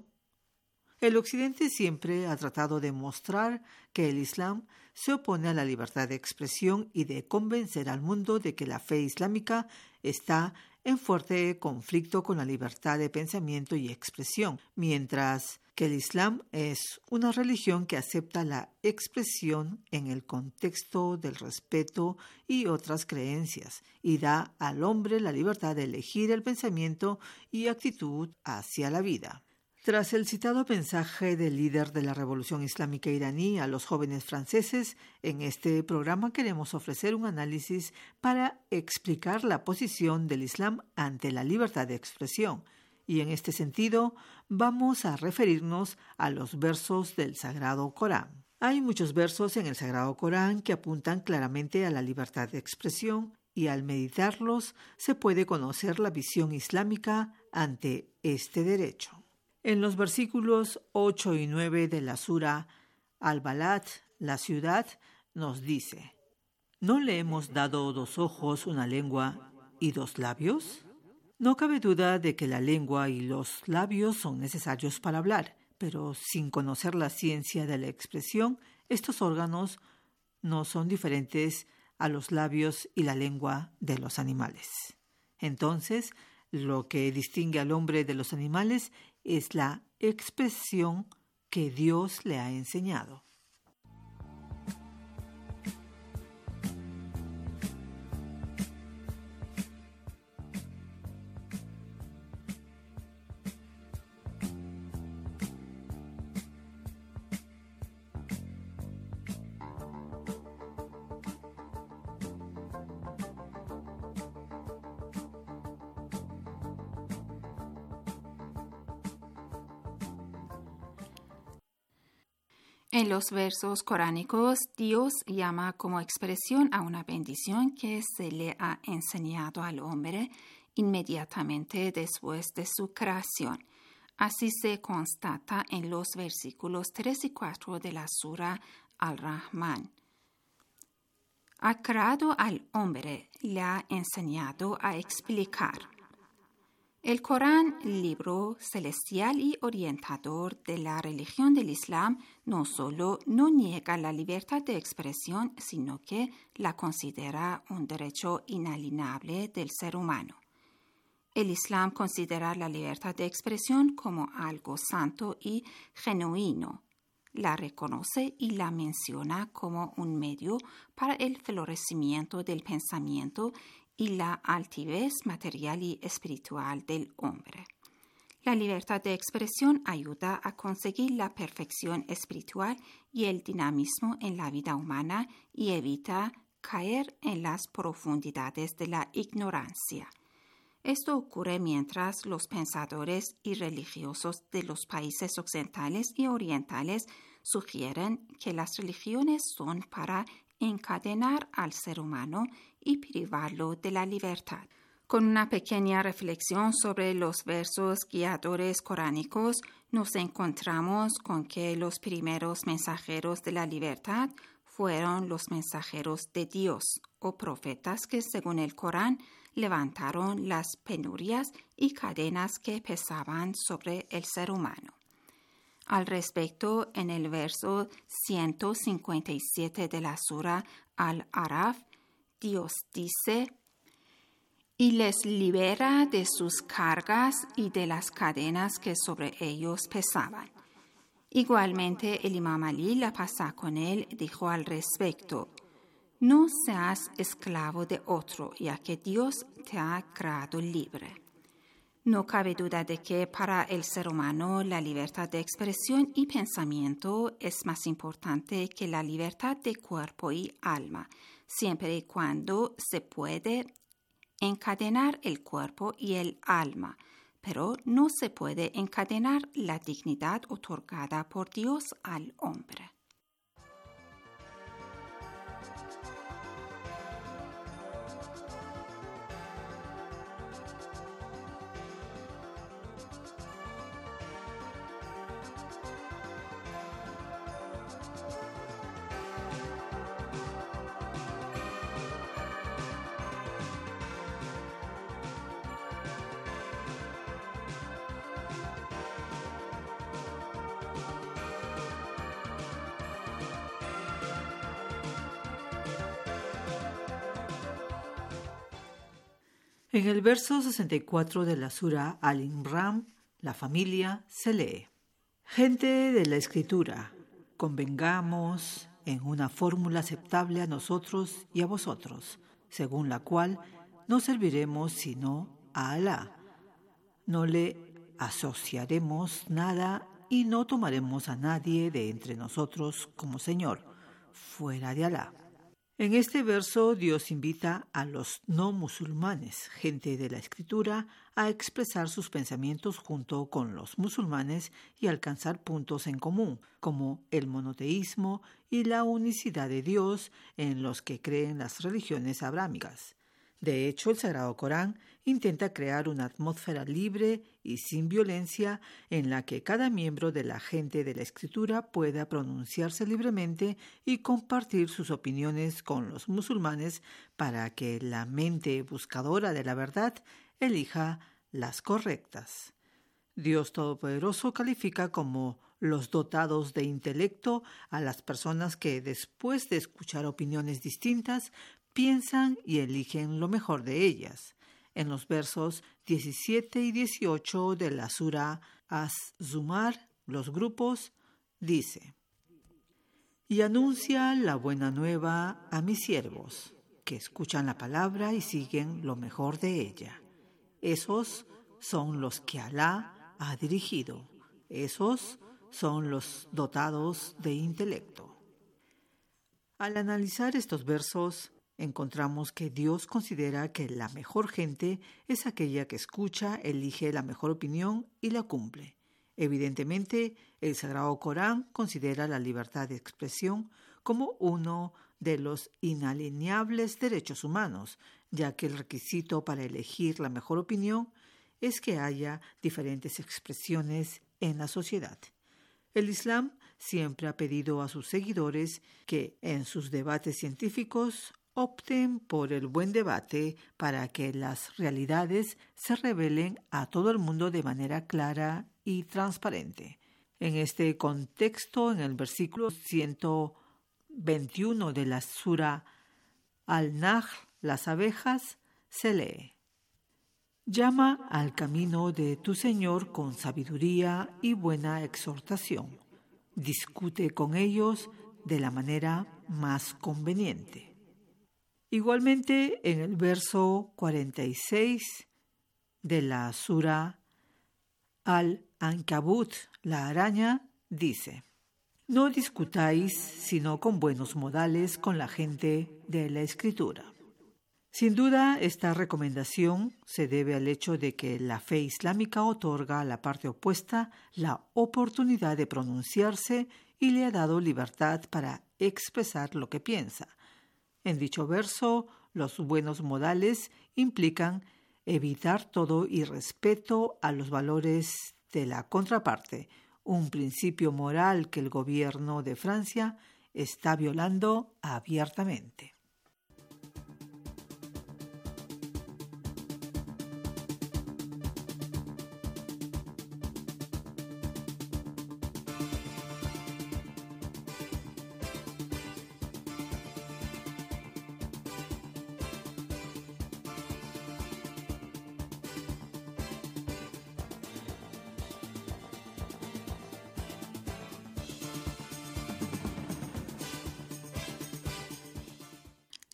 Speaker 4: El Occidente siempre ha tratado de mostrar que el Islam se opone a la libertad de expresión y de convencer al mundo de que la fe islámica está en fuerte conflicto con la libertad de pensamiento y expresión, mientras que el Islam es una religión que acepta la expresión en el contexto del respeto y otras creencias y da al hombre la libertad de elegir el pensamiento y actitud hacia la vida. Tras el citado mensaje del líder de la Revolución Islámica iraní a los jóvenes franceses, en este programa queremos ofrecer un análisis para explicar la posición del Islam ante la libertad de expresión. Y en este sentido, vamos a referirnos a los versos del Sagrado Corán. Hay muchos versos en el Sagrado Corán que apuntan claramente a la libertad de expresión y al meditarlos se puede conocer la visión islámica ante este derecho. En los versículos ocho y nueve de la sura Al-Balad, la ciudad, nos dice: ¿no le hemos dado dos ojos, una lengua y dos labios? No cabe duda de que la lengua y los labios son necesarios para hablar, pero sin conocer la ciencia de la expresión, estos órganos no son diferentes a los labios y la lengua de los animales. Entonces, lo que distingue al hombre de los animales es la expresión que Dios le ha enseñado.
Speaker 3: En los versos coránicos, Dios llama como expresión a una bendición que se le ha enseñado al hombre inmediatamente después de su creación. Así se constata en los versículos tres y cuatro de la sura Al-Rahman. Ha creado al hombre, le ha enseñado a explicar. El Corán, libro celestial y orientador de la religión del Islam, no solo no niega la libertad de expresión, sino que la considera un derecho inalienable del ser humano. El Islam considera la libertad de expresión como algo santo y genuino. La reconoce y la menciona como un medio para el florecimiento del pensamiento y la altivez material y espiritual del hombre. La libertad de expresión ayuda a conseguir la perfección espiritual y el dinamismo en la vida humana y evita caer en las profundidades de la ignorancia. Esto ocurre mientras los pensadores y religiosos de los países occidentales y orientales sugieren que las religiones son para encadenar al ser humano y privarlo de la libertad. Con una pequeña reflexión sobre los versos guiadores coránicos, nos encontramos con que los primeros mensajeros de la libertad fueron los mensajeros de Dios o profetas que, según el Corán, levantaron las penurias y cadenas que pesaban sobre el ser humano. Al respecto, en el verso ciento cincuenta y siete de la sura Al-Araf, Dios dice: y les libera de sus cargas y de las cadenas que sobre ellos pesaban. Igualmente, el Imam Ali, la paz con él, dijo al respecto: no seas esclavo de otro, ya que Dios te ha creado libre. No cabe duda de que para el ser humano la libertad de expresión y pensamiento es más importante que la libertad de cuerpo y alma, siempre y cuando se puede encadenar el cuerpo y el alma, pero no se puede encadenar la dignidad otorgada por Dios al hombre.
Speaker 4: En el verso sesenta y cuatro de la Sura Al-Imran, la familia se lee: gente de la Escritura, convengamos en una fórmula aceptable a nosotros y a vosotros, según la cual no serviremos sino a Alá. No le asociaremos nada y no tomaremos a nadie de entre nosotros como Señor, fuera de Alá. En este verso Dios invita a los no musulmanes, gente de la Escritura, a expresar sus pensamientos junto con los musulmanes y alcanzar puntos en común, como el monoteísmo y la unicidad de Dios en los que creen las religiones abrámicas. De hecho, el Sagrado Corán intenta crear una atmósfera libre y sin violencia en la que cada miembro de la gente de la Escritura pueda pronunciarse libremente y compartir sus opiniones con los musulmanes para que la mente buscadora de la verdad elija las correctas. Dios Todopoderoso califica como los dotados de intelecto a las personas que, después de escuchar opiniones distintas, piensan y eligen lo mejor de ellas. En los versos diecisiete y dieciocho de la Sura Az-Zumar, los grupos, dice: y anuncia la buena nueva a mis siervos, que escuchan la palabra y siguen lo mejor de ella. Esos son los que Alá ha dirigido. Esos son los dotados de intelecto. Al analizar estos versos, encontramos que Dios considera que la mejor gente es aquella que escucha, elige la mejor opinión y la cumple. Evidentemente, el Sagrado Corán considera la libertad de expresión como uno de los inalienables derechos humanos, ya que el requisito para elegir la mejor opinión es que haya diferentes expresiones en la sociedad. El Islam siempre ha pedido a sus seguidores que en sus debates científicos opten por el buen debate para que las realidades se revelen a todo el mundo de manera clara y transparente. En este contexto, en el versículo ciento veintiuno de la Sura Al-Nahl, las abejas, se lee: llama al camino de tu Señor con sabiduría y buena exhortación. Discute con ellos de la manera más conveniente. Igualmente, en el verso cuarenta y seis de la Sura Al-Ankabut, la araña, dice: no discutáis sino con buenos modales con la gente de la Escritura. Sin duda, esta recomendación se debe al hecho de que la fe islámica otorga a la parte opuesta la oportunidad de pronunciarse y le ha dado libertad para expresar lo que piensa. En dicho verso, los buenos modales implican evitar todo irrespeto a los valores de la contraparte, un principio moral que el gobierno de Francia está violando abiertamente.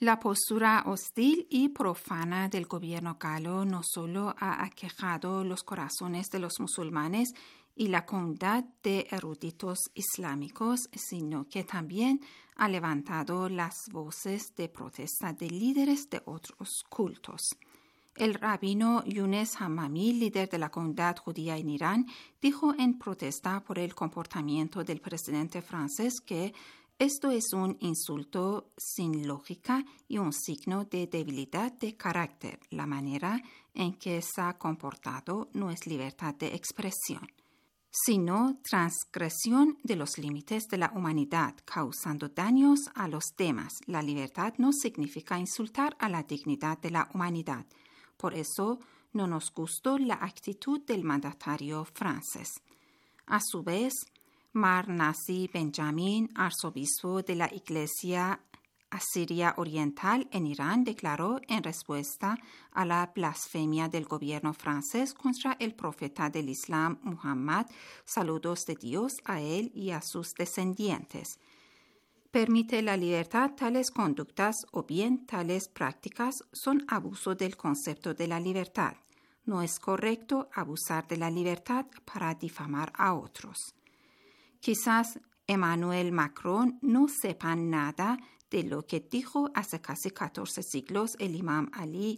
Speaker 3: La postura hostil y profana del gobierno galo no solo ha aquejado los corazones de los musulmanes y la comunidad de eruditos islámicos, sino que también ha levantado las voces de protesta de líderes de otros cultos. El rabino Younes Hamami, líder de la comunidad judía en Irán, dijo en protesta por el comportamiento del presidente francés que esto es un insulto sin lógica y un signo de debilidad de carácter. La manera en que se ha comportado no es libertad de expresión, sino transgresión de los límites de la humanidad, causando daños a los demás. La libertad no significa insultar a la dignidad de la humanidad. Por eso no nos gustó la actitud del mandatario francés. A su vez, Mar Nasi Benjamin, arzobispo de la Iglesia Asiria Oriental en Irán, declaró en respuesta a la blasfemia del gobierno francés contra el profeta del Islam, Muhammad, saludos de Dios a él y a sus descendientes. Permite la libertad tales conductas o bien tales prácticas son abuso del concepto de la libertad. No es correcto abusar de la libertad para difamar a otros. Quizás Emmanuel Macron no sepa nada de lo que dijo hace casi catorce siglos el imam Ali.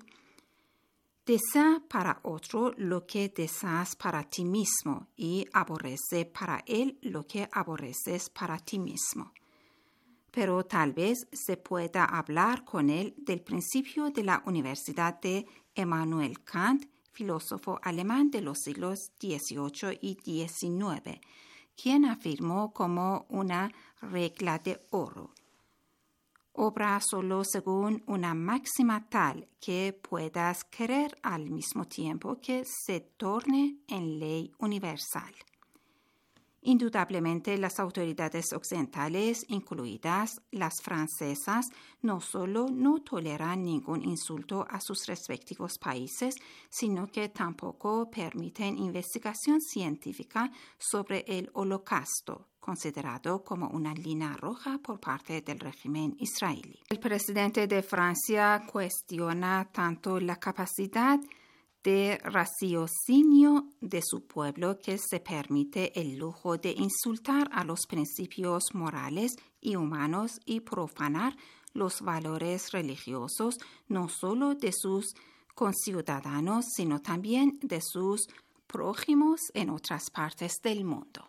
Speaker 3: Desea para otro lo que deseas para ti mismo y aborrece para él lo que aborreces para ti mismo. Pero tal vez se pueda hablar con él del principio de la Universidad de Immanuel Kant, filósofo alemán de los siglos dieciocho y diecinueve, quien afirmó como una regla de oro: obra solo según una máxima tal que puedas querer al mismo tiempo que se torne en ley universal. Indudablemente, las autoridades occidentales, incluidas las francesas, no solo no toleran ningún insulto a sus respectivos países, sino que tampoco permiten investigación científica sobre el Holocausto, considerado como una línea roja por parte del régimen israelí. El presidente de Francia cuestiona tanto la capacidad de raciocinio de su pueblo que se permite el lujo de insultar a los principios morales y humanos y profanar los valores religiosos no solo de sus conciudadanos, sino también de sus prójimos en otras partes del mundo.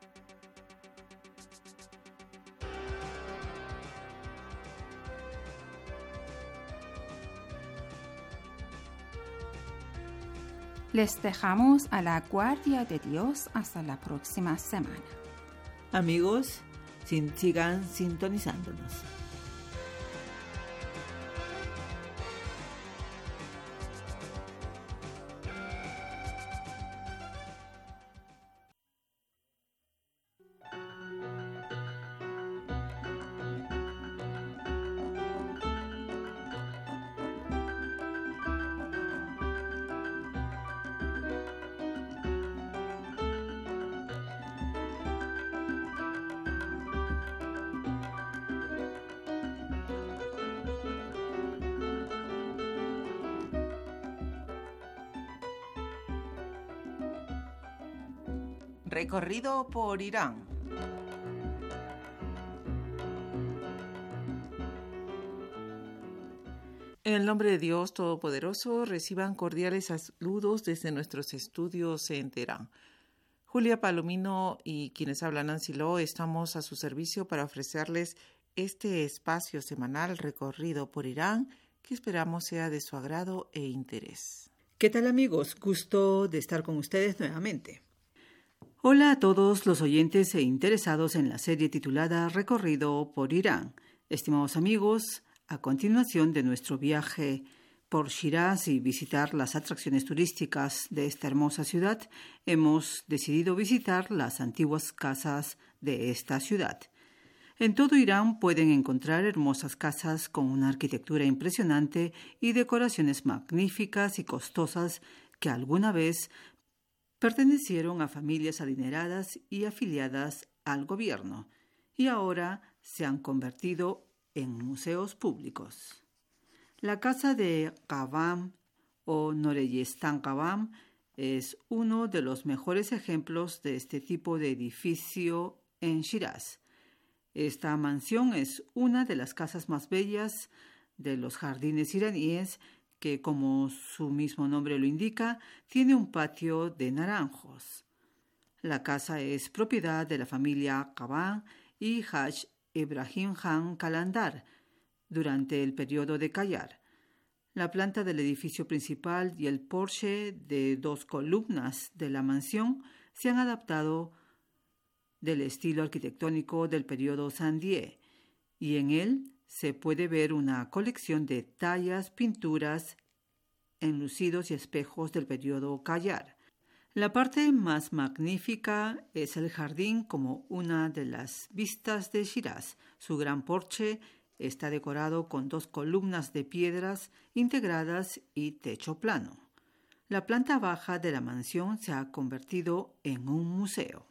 Speaker 3: Les dejamos a la guardia de Dios hasta la próxima semana.
Speaker 4: Amigos, sin, sigan sintonizándonos.
Speaker 1: Recorrido por Irán. En el nombre de Dios Todopoderoso, reciban cordiales saludos desde nuestros estudios en Teherán. Julia Palomino y quienes hablan Nancy Lo estamos a su servicio para ofrecerles este espacio semanal recorrido por Irán que esperamos sea de su agrado e interés.
Speaker 4: ¿Qué tal, amigos? Gusto de estar con ustedes nuevamente. Hola a todos los oyentes e interesados en la serie titulada Recorrido por Irán. Estimados amigos, a continuación de nuestro viaje por Shiraz y visitar las atracciones turísticas de esta hermosa ciudad, hemos decidido visitar las antiguas casas de esta ciudad. En todo Irán pueden encontrar hermosas casas con una arquitectura impresionante y decoraciones magníficas y costosas que alguna vez pertenecieron a familias adineradas y afiliadas al gobierno, y ahora se han convertido en museos públicos. La casa de Qaban o Noreyestán Qaban es uno de los mejores ejemplos de este tipo de edificio en Shiraz. Esta mansión es una de las casas más bellas de los jardines iraníes que, como su mismo nombre lo indica, tiene un patio de naranjos. La casa es propiedad de la familia Qaban y Haj Ibrahim Khan Kalandar durante el periodo de Qajar. La planta del edificio principal y el porche de dos columnas de la mansión se han adaptado del estilo arquitectónico del periodo Sandie, y en él se puede ver una colección de tallas, pinturas, enlucidos y espejos del periodo Qajar. La parte más magnífica es el jardín como una de las vistas de Shiraz. Su gran porche está decorado con dos columnas de piedras integradas y techo plano. La planta baja de la mansión se ha convertido en un museo.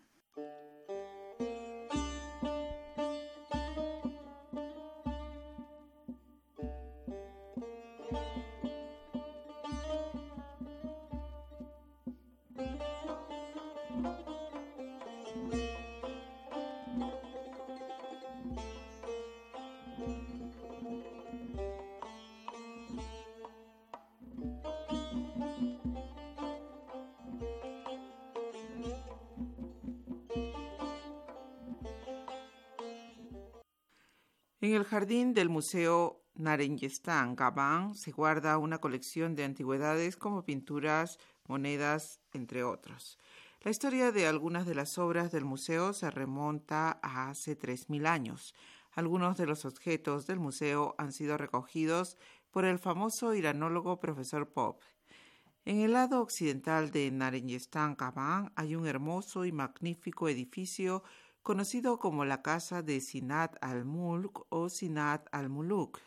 Speaker 1: En el jardín del Museo Narengestán Qaban se guarda una colección de antigüedades como pinturas, monedas, entre otros. La historia de algunas de las obras del museo se remonta a hace tres mil años. Algunos de los objetos del museo han sido recogidos por el famoso iranólogo profesor Pop. En el lado occidental de Narengestán Qaban hay un hermoso y magnífico edificio conocido como la Casa de Sinat al-Mulk o Sinat al-Muluk.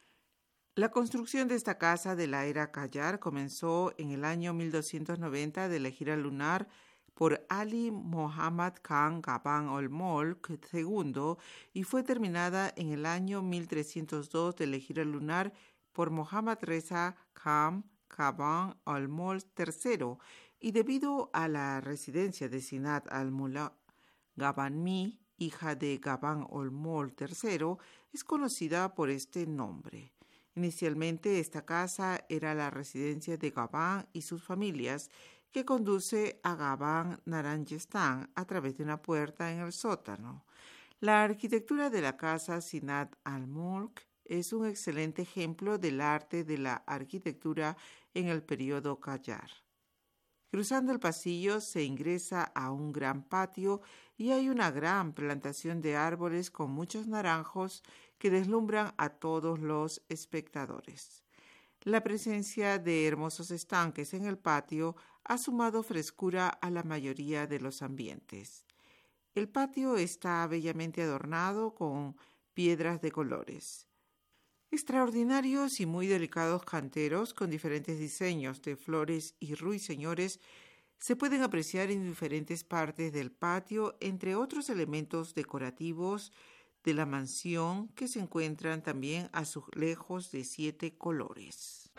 Speaker 1: La construcción de esta casa de la era Qajar comenzó en el año mil doscientos noventa de la gira lunar por Ali Muhammad Khan Qaban al-Mulk segundo y fue terminada en el año mil trescientos dos de la gira lunar por Muhammad Reza Khan Qaban al-Mulk tercero, y debido a la residencia de Sinat al-Mulk Qabanmi, hija de Qaban al-Mulk tercero, es conocida por este nombre. Inicialmente esta casa era la residencia de Qaban y sus familias, que conduce a Qaban Narengestán a través de una puerta en el sótano. La arquitectura de la casa Sinat al-Mulk es un excelente ejemplo del arte de la arquitectura en el periodo Qajar. Cruzando el pasillo se ingresa a un gran patio y hay una gran plantación de árboles con muchos naranjos que deslumbran a todos los espectadores. La presencia de hermosos estanques en el patio ha sumado frescura a la mayoría de los ambientes. El patio está bellamente adornado con piedras de colores. Extraordinarios y muy delicados canteros con diferentes diseños de flores y ruiseñores se pueden apreciar en diferentes partes del patio, entre otros elementos decorativos de la mansión que se encuentran también azulejos de siete colores.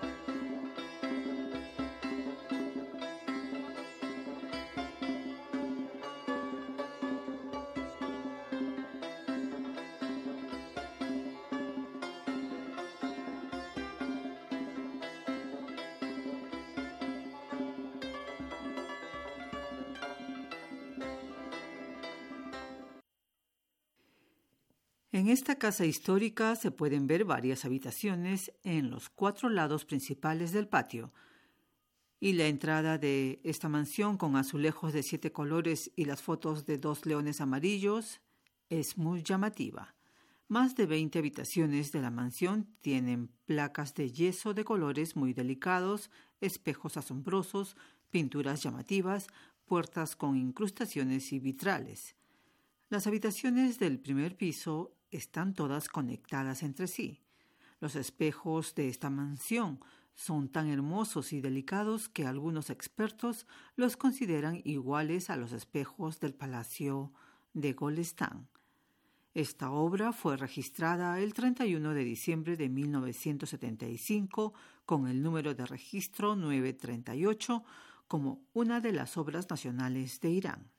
Speaker 4: En esta casa histórica se pueden ver varias habitaciones en los cuatro lados principales del patio, y la entrada de esta mansión con azulejos de siete colores y las fotos de dos leones amarillos es muy llamativa. Más de veinte habitaciones de la mansión tienen placas de yeso de colores muy delicados, espejos asombrosos, pinturas llamativas, puertas con incrustaciones y vitrales. Las habitaciones del primer piso están todas conectadas entre sí. Los espejos de esta mansión son tan hermosos y delicados que algunos expertos los consideran iguales a los espejos del Palacio de Golestán. Esta obra fue registrada el treinta y uno de diciembre de mil novecientos setenta y cinco con el número de registro novecientos treinta y ocho como una de las obras nacionales de Irán.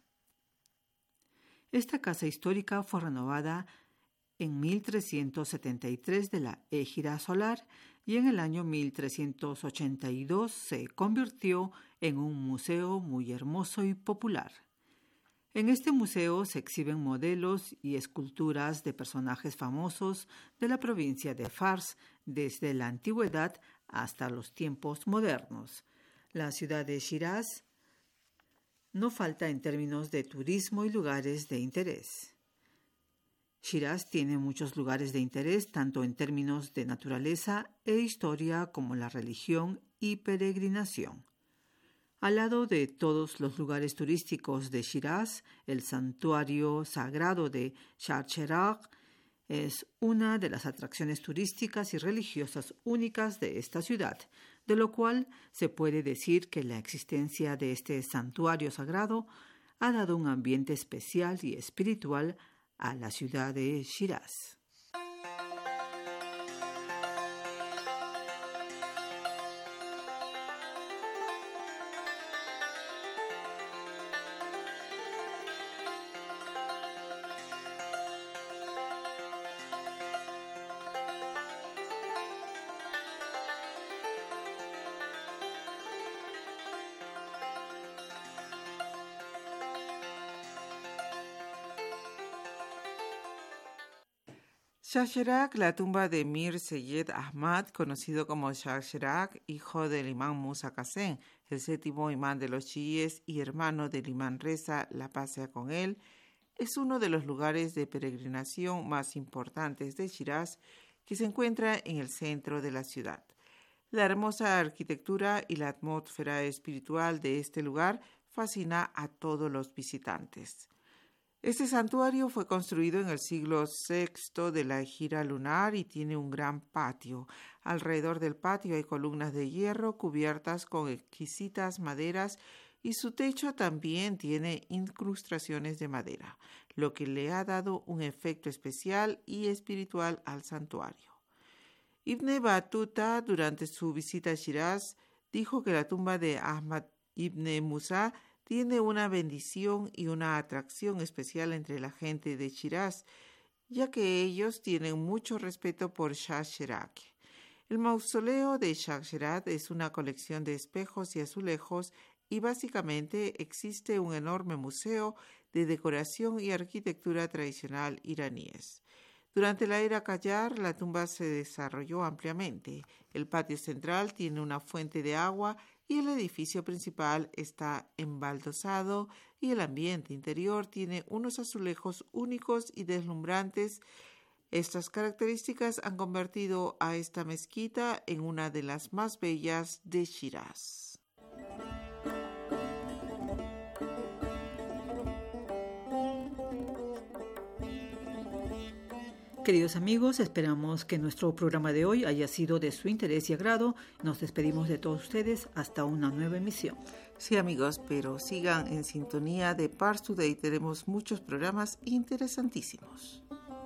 Speaker 4: Esta casa histórica fue renovada en mil trescientos setenta y tres de la Égira solar y en el año mil trescientos ochenta y dos se convirtió en un museo muy hermoso y popular. En este museo se exhiben modelos y esculturas de personajes famosos de la provincia de Fars desde la antigüedad hasta los tiempos modernos. La ciudad de Shiraz no falta en términos de turismo y lugares de interés. Shiraz tiene muchos lugares de interés tanto en términos de naturaleza e historia como la religión y peregrinación. Al lado de todos los lugares turísticos de Shiraz, el santuario sagrado de Shah Cheragh es una de las atracciones turísticas y religiosas únicas de esta ciudad, de lo cual se puede decir que la existencia de este santuario sagrado ha dado un ambiente especial y espiritual a la ciudad de Shiraz.
Speaker 1: Shah Cheragh, la tumba de Mir Seyyed Ahmad, conocido como Shah Cheragh, hijo del imán Musa Qasem, el séptimo imán de los chiíes y hermano del imán Reza, la paz sea con él, es uno de los lugares de peregrinación más importantes de Shiraz, que se encuentra en el centro de la ciudad. La hermosa arquitectura y la atmósfera espiritual de este lugar fascina a todos los visitantes. Este santuario fue construido en el siglo sexto de la Égira lunar y tiene un gran patio. Alrededor del patio hay columnas de hierro cubiertas con exquisitas maderas y su techo también tiene incrustaciones de madera, lo que le ha dado un efecto especial y espiritual al santuario. Ibn Battuta, durante su visita a Shiraz, dijo que la tumba de Ahmad ibn Musa tiene una bendición y una atracción especial entre la gente de Shiraz, ya que ellos tienen mucho respeto por Shah Cheragh. El mausoleo de Shah Cheragh es una colección de espejos y azulejos y básicamente existe un enorme museo de decoración y arquitectura tradicional iraníes. Durante la era Qajar, la tumba se desarrolló ampliamente. El patio central tiene una fuente de agua y el edificio principal está embaldosado y el ambiente interior tiene unos azulejos únicos y deslumbrantes. Estas características han convertido a esta mezquita en una de las más bellas de Shiraz.
Speaker 4: Queridos amigos, esperamos que nuestro programa de hoy haya sido de su interés y agrado. Nos despedimos de todos ustedes hasta una nueva emisión.
Speaker 1: Sí, amigos, pero sigan en sintonía de Pars Today. Tenemos muchos programas interesantísimos.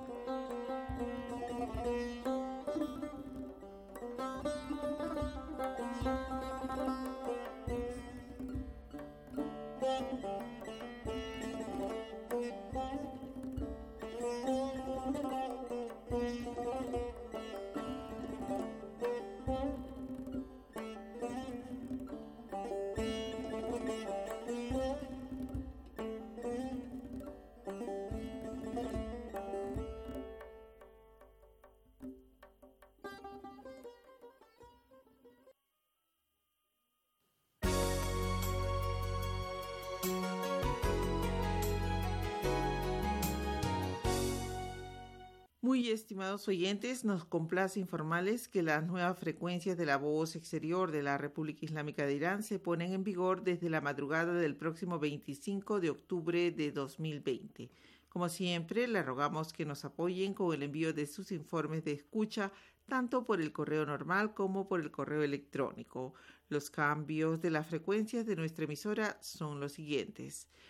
Speaker 1: Muy estimados oyentes, nos complace informarles que las nuevas frecuencias de la voz exterior de la República Islámica de Irán se ponen en vigor desde la madrugada del próximo veinticinco de octubre de dos mil veinte. Como siempre, le rogamos que nos apoyen con el envío de sus informes de escucha, tanto por el correo normal como por el correo electrónico. Los cambios de las frecuencias de nuestra emisora son los siguientes.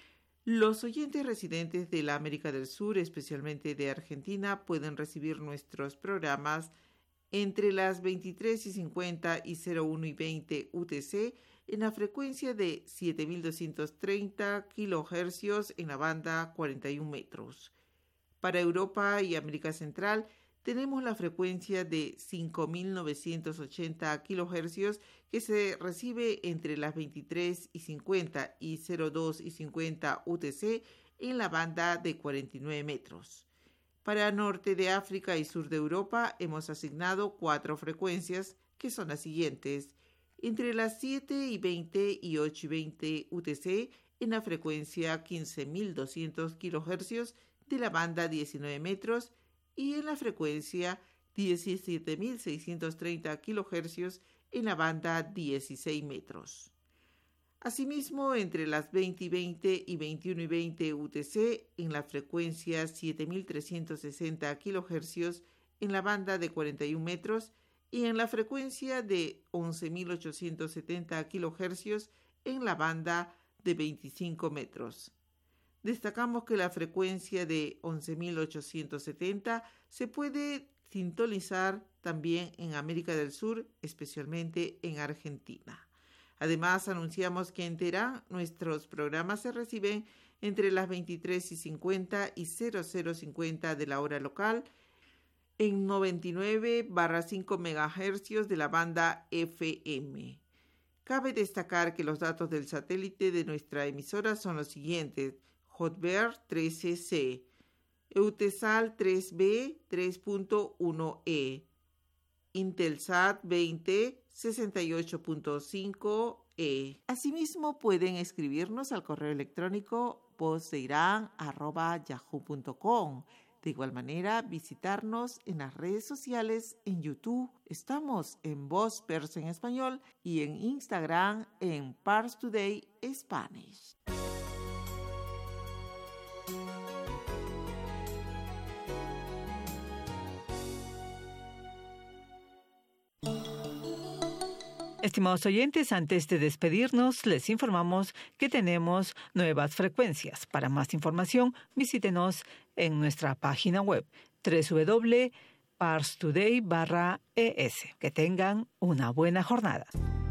Speaker 1: Los oyentes residentes de la América del Sur, especialmente de Argentina, pueden recibir nuestros programas entre las veintitrés y cincuenta y cero uno y veinte U T C en la frecuencia de siete mil doscientos treinta kilohercios en la banda cuarenta y un metros. Para Europa y América Central tenemos la frecuencia de cinco mil novecientos ochenta kilohercios que se recibe entre las veintitrés y cincuenta y cero dos y cincuenta U T C en la banda de cuarenta y nueve metros. Para norte de África y sur de Europa hemos asignado cuatro frecuencias que son las siguientes: entre las siete y veinte y ocho y veinte U T C en la frecuencia quince mil doscientos kilohercios de la banda diecinueve metros y en la frecuencia diecisiete mil seiscientos treinta kilohercios en la banda dieciséis metros. Asimismo, entre las veinte y veinte y veintiuno y veinte U T C en la frecuencia siete mil trescientos sesenta kilohercios en la banda de cuarenta y un metros y en la frecuencia de once mil ochocientos setenta kilohercios en la banda de veinticinco metros. Destacamos que la frecuencia de once mil ochocientos setenta se puede sintonizar también en América del Sur, especialmente en Argentina. Además, anunciamos que en Teherán nuestros programas se reciben entre las veintitrés y cincuenta y cero cero cincuenta de la hora local en noventa y nueve barra cinco megahercios de la banda F M. Cabe destacar que los datos del satélite de nuestra emisora son los siguientes: Hotbird trece C, Eutelsat tres B tres punto uno E, Intelsat veinte sesenta y ocho punto cinco E. Asimismo, pueden escribirnos al correo electrónico vozdeiran arroba yahoo punto com. De igual manera, visitarnos en las redes sociales, en YouTube. Estamos en Voz Persa en Español y en Instagram en Pars Today Spanish.
Speaker 4: Estimados oyentes, antes de despedirnos, les informamos que tenemos nuevas frecuencias. Para más información, visítenos en nuestra página web doble u doble u doble u punto pars today punto e s. Que tengan una buena jornada.